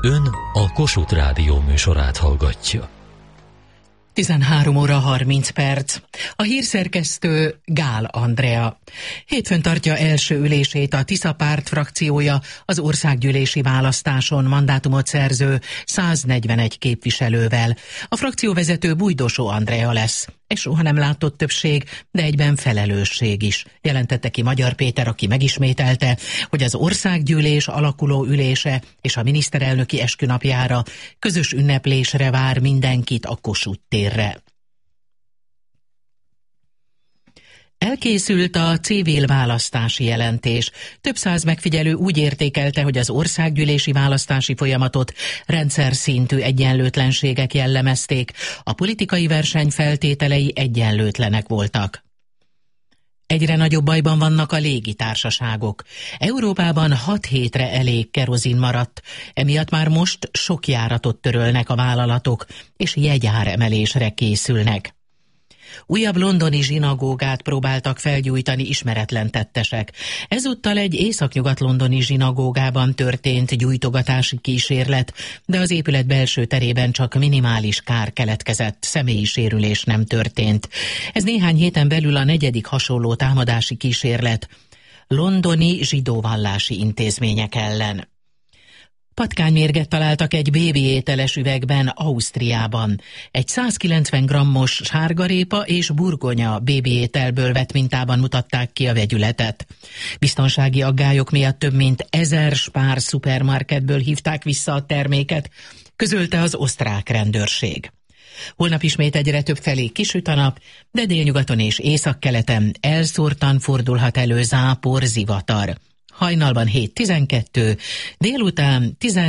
Ön a Kossuth Rádió műsorát hallgatja. 13 óra 30 perc. A hírszerkesztő Gál Andrea. Hétfőn tartja első ülését a Tisza Párt frakciója az országgyűlési választáson mandátumot szerző 141 képviselővel. A frakcióvezető Bujdosó Andrea lesz. Egy soha nem látott többség, de egyben felelősség is, jelentette ki Magyar Péter, aki megismételte, hogy az országgyűlés alakuló ülése és a miniszterelnöki eskünapjára közös ünneplésre vár mindenkit a Kossuth térre. Elkészült a civil választási jelentés. Több száz megfigyelő úgy értékelte, hogy az országgyűlési választási folyamatot rendszer szintű egyenlőtlenségek jellemezték, a politikai verseny feltételei egyenlőtlenek voltak. Egyre nagyobb bajban vannak a légitársaságok. Európában 6 hétre elég kerozin maradt, emiatt már most sok járatot törölnek a vállalatok, és jegyáremelésre készülnek. Újabb londoni zsinagógát próbáltak felgyújtani ismeretlen tettesek. Ezúttal egy északnyugat-londoni zsinagógában történt gyújtogatási kísérlet, de az épület belső terében csak minimális kár keletkezett, személyi sérülés nem történt. Ez néhány héten belül a 4. hasonló támadási kísérlet londoni zsidóvallási intézmények ellen. Patkánymérget találtak egy bébi ételes üvegben Ausztriában. Egy 190 grammos sárgarépa és burgonya bébi ételből vett mintában mutatták ki a vegyületet. Biztonsági aggályok miatt több mint 1000 Spar szupermarketből hívták vissza a terméket, közölte az osztrák rendőrség. Holnap ismét egyre több felé kisüt a nap, de délnyugaton és északkeleten elszórtan fordulhat elő zápor, zivatar. Hajnalban 7-12, délután 10